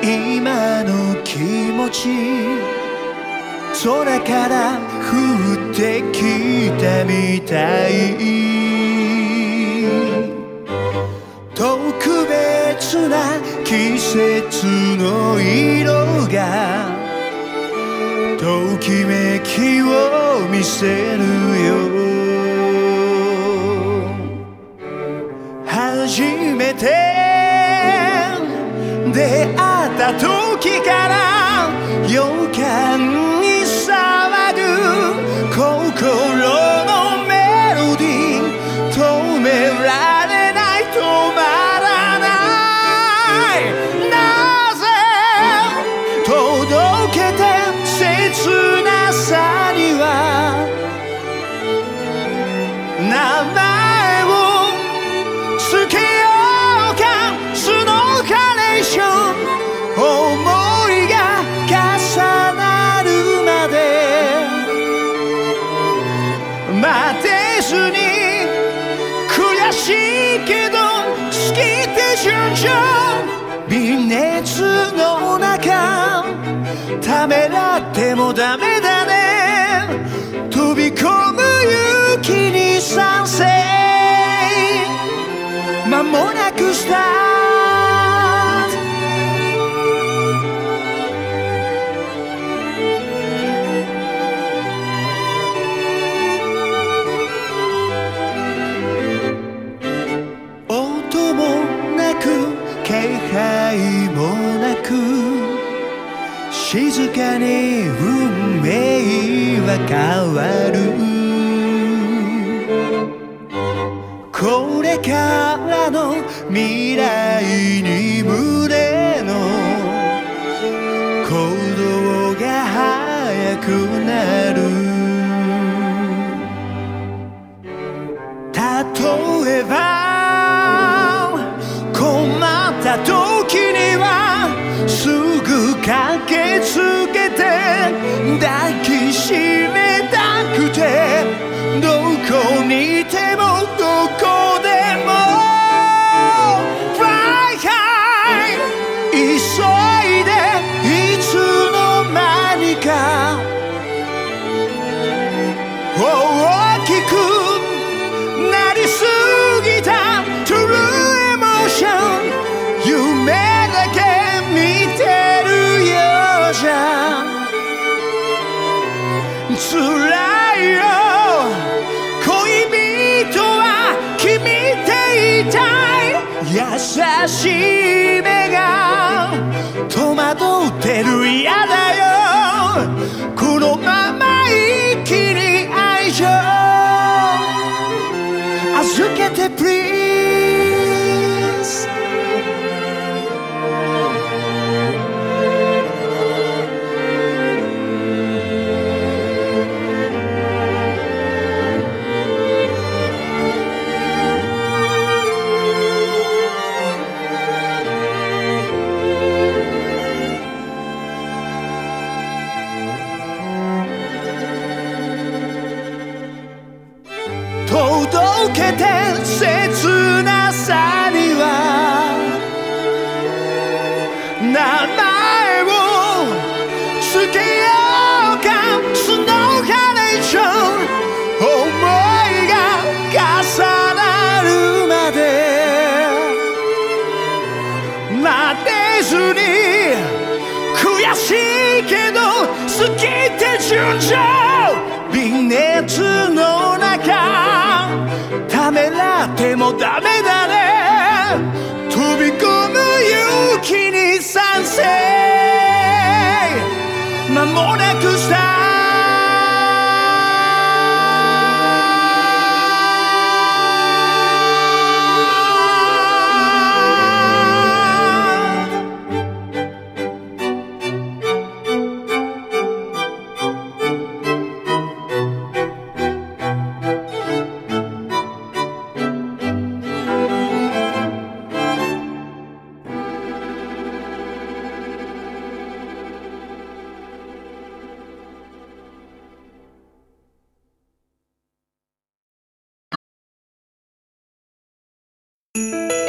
今の気持ち空から降ってきたみたい特別な季節の色がときめきを見せるよ初めて出会った時から予感に騒ぐ心のメロディー止められない止まらないなぜ届けて切なさには名前をつけようかスノーカレーション思いが重なるまで待てずに悔しいけど好きって順調微熱の中ためらってもダメだね飛び込む勇気に賛成間もなくスタート音もなく気配もなく静かに運命は変わるこれからの未来に胸の鼓動が速くなる例えば困った時にはすぐ駆けつけて抱きしめたくてどこにいてもどこでも Fly high 急いでいつの間にか大きくなりすぎた True emotion 夢だけ見てるようじゃ辛いよ恋人は君って言いたい優しい目が戸惑ってる嫌だよこのまま一気に愛情預けて Please届けて切なさには名前をつけようかスノーカレーション思いが重なるまで待てずに悔しいけど好きって順調微熱の中ためらってもダメだね飛び込む勇気に賛成間もなくスタート 「